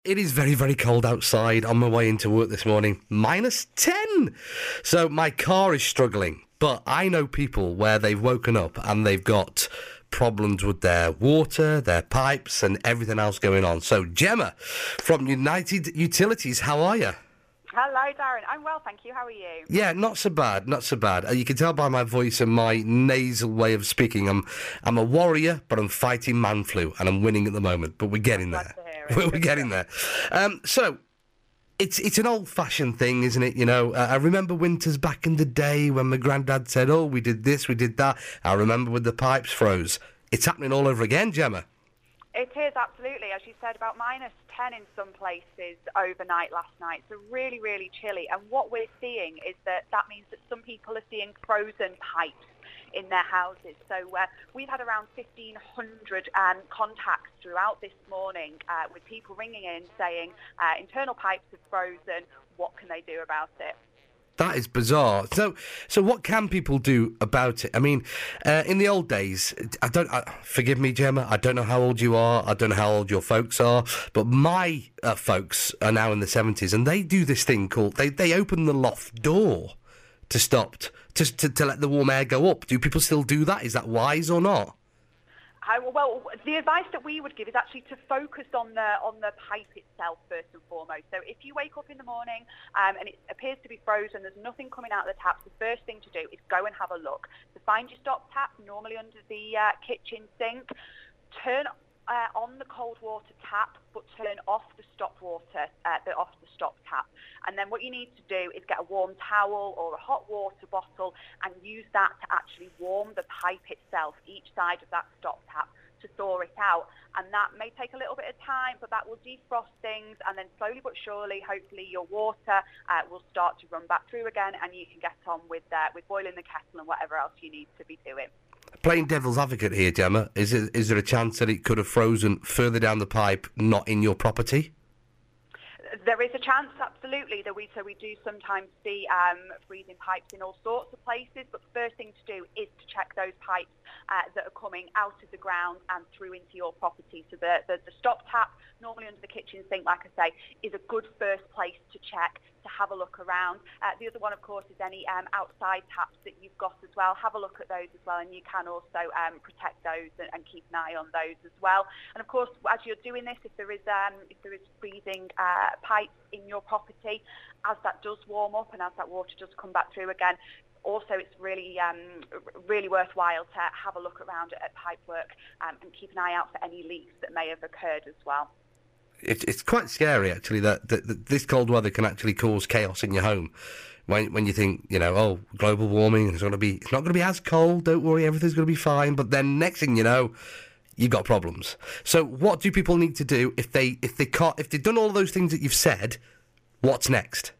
It is very, very cold outside on my way into work this morning. -10. So my car is struggling. But I know people where they've woken up and they've got problems with their water, their pipes, and everything else going on. So Gemma from United Utilities, how are you? Hello, Darren. I'm well, thank you. How are you? Yeah, not so bad, not so bad. You can tell by my voice and my nasal way of speaking, I'm a warrior, but I'm fighting man flu, and I'm winning at the moment. But we're getting there. Glad to hear it. We're getting there. So it's an old-fashioned thing, isn't it? You know, I remember winters back in the day when my granddad said, "Oh, we did this, we did that." I remember when the pipes froze. It's happening all over again, Gemma. It is, absolutely. As you said, about -10 in some places overnight last night. So really, really chilly. And what we're seeing is that means that some people are seeing frozen pipes in their houses. So we've had around 1,500 contacts throughout this morning with people ringing in saying internal pipes have frozen. What can they do about it? That is bizarre. So what can people do about it? I mean, in the old days, forgive me, Gemma, I don't know how old you are, I don't know how old your folks are, but my folks are now in the 70s, and they do this thing called, they open the loft door to stop, to let the warm air go up. Do people still do that? Is that wise or not? Well, the advice that we would give is actually to focus on the pipe itself first and foremost. So if you wake up in the morning and it appears to be frozen, there's nothing coming out of the taps, the first thing to do is go and have a look. So find your stop tap, normally under the kitchen sink. Turn on the cold water tap, but turn off the stop tap. And then what you need to do is get a warm towel or a hot water bottle and use that to actually warm the pipe itself, each side of that stop tap, to thaw it out. And that may take a little bit of time, but that will defrost things, and then slowly but surely, hopefully your water will start to run back through again, and you can get on with boiling the kettle and whatever else you need to be doing. Playing devil's advocate here, Gemma, is there a chance that it could have frozen further down the pipe, not in your property? There is a chance, absolutely. So we do sometimes see freezing pipes in all sorts of places, but the first thing to do is to check those pipes that are coming out of the ground and through into your property. So the stop tap, normally under the kitchen sink, like I say, is a good first place to check, to have a look around. The other one, of course, is any outside taps that you've got as well. Have a look at those as well, and you can also protect those and keep an eye on those as well. And of course, as you're doing this, if there is freezing pipes in your property, as that does warm up and as that water does come back through again, also it's really really worthwhile to have a look around at pipework and keep an eye out for any leaks that may have occurred as well. It's quite scary, actually, that this cold weather can actually cause chaos in your home. When you think, you know, oh, global warming, it's not going to be as cold, don't worry, everything's going to be fine. But then next thing you know, you've got problems. So what do people need to do if they've done all those things that you've said? What's next?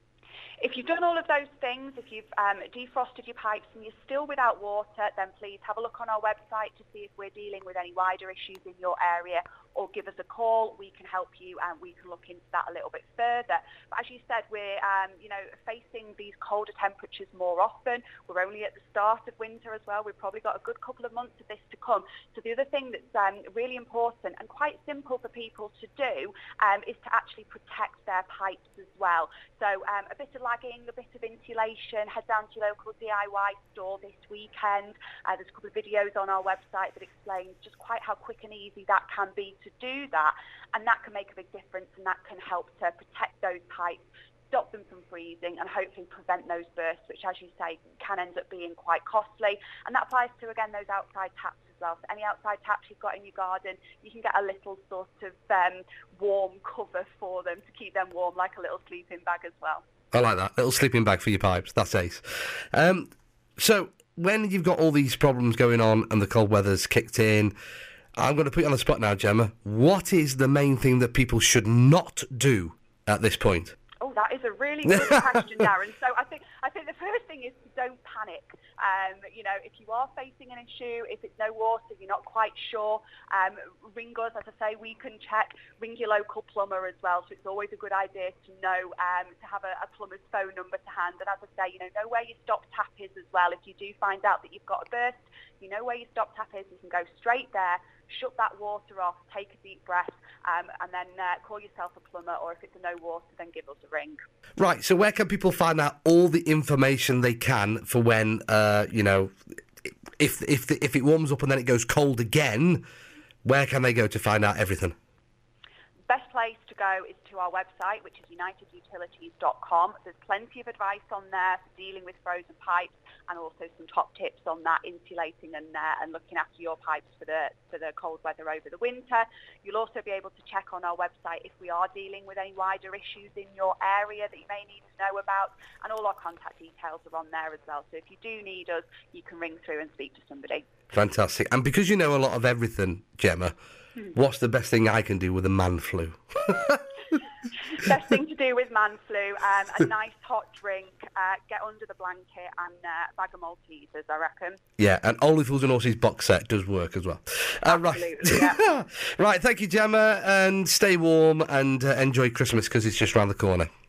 If you've done all of those things, if you've defrosted your pipes and you're still without water, then please have a look on our website to see if we're dealing with any wider issues in your area, or give us a call. We can help you and we can look into that a little bit further. But as you said, we're facing these colder temperatures more often. We're only at the start of winter as well. We've probably got a good couple of months of this to come. So the other thing that's really important and quite simple for people to do is to actually protect their pipes as well. So a bit of lagging, a bit of insulation. Head down to your local DIY store this weekend. There's a couple of videos on our website that explains just quite how quick and easy that can be to do that, and that can make a big difference, and that can help to protect those pipes, stop them from freezing, and hopefully prevent those bursts, which, as you say, can end up being quite costly. And that applies to, again, those outside taps as well. So any outside taps you've got in your garden, you can get a little sort of warm cover for them to keep them warm, like a little sleeping bag as well. I like that. Little sleeping bag for your pipes. That's ace. So when you've got all these problems going on and the cold weather's kicked in, I'm going to put you on the spot now, Gemma. What is the main thing that people should not do at this point? Oh, that is a really good question, Darren. So I think the first thing is don't panic. If you are facing an issue, if it's no water, you're not quite sure, ring us. As I say, we can check. Ring your local plumber as well. So it's always a good idea to know, to have a plumber's phone number to hand. And as I say, know where your stop tap is as well. If you do find out that you've got a burst, you know where your stop tap is. You can go straight there, shut that water off, take a deep breath, and then call yourself a plumber, or if it's a no water, then give us a ring. Right, so where can people find out all the information they can for when, if it warms up and then it goes cold again, where can they go to find out everything? Best place to go is to our website, which is unitedutilities.com. There's plenty of advice on there for dealing with frozen pipes, and also some top tips on that, insulating and looking after your pipes for the cold weather over the winter. You'll also be able to check on our website if we are dealing with any wider issues in your area that you may need to know about, and all our contact details are on there as well. So if you do need us, you can ring through and speak to somebody. Fantastic. And because you know a lot of everything, Gemma, what's the best thing I can do with a man flu? Best thing to do with man flu, a nice hot drink, get under the blanket, and a bag of Maltesers, I reckon. Yeah, and Only Fools and Horses box set does work as well. Absolutely, right. Yeah. Right, thank you, Gemma, and stay warm and enjoy Christmas because it's just round the corner.